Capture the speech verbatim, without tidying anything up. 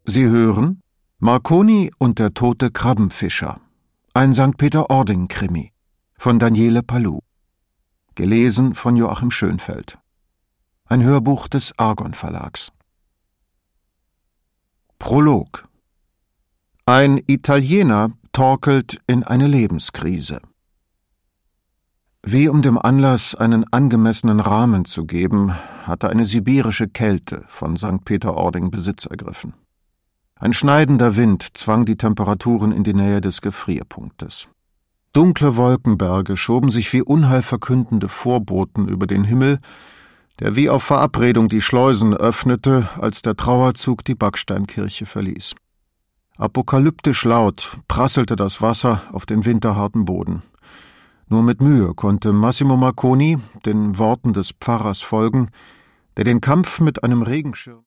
Sie hören Marconi und der tote Krabbenfischer, ein Sankt Peter-Ording-Krimi von Daniele Palou, gelesen von Joachim Schönfeld, ein Hörbuch des Argon Verlags. Prolog. Ein Italiener torkelt in eine Lebenskrise. Wie um dem Anlass einen angemessenen Rahmen zu geben, hatte eine sibirische Kälte von Sankt Peter-Ording Besitz ergriffen. Ein schneidender Wind zwang die Temperaturen in die Nähe des Gefrierpunktes. Dunkle Wolkenberge schoben sich wie unheilverkündende Vorboten über den Himmel, der wie auf Verabredung die Schleusen öffnete, als der Trauerzug die Backsteinkirche verließ. Apokalyptisch laut prasselte das Wasser auf den winterharten Boden. Nur mit Mühe konnte Massimo Marconi den Worten des Pfarrers folgen, der den Kampf mit einem Regenschirm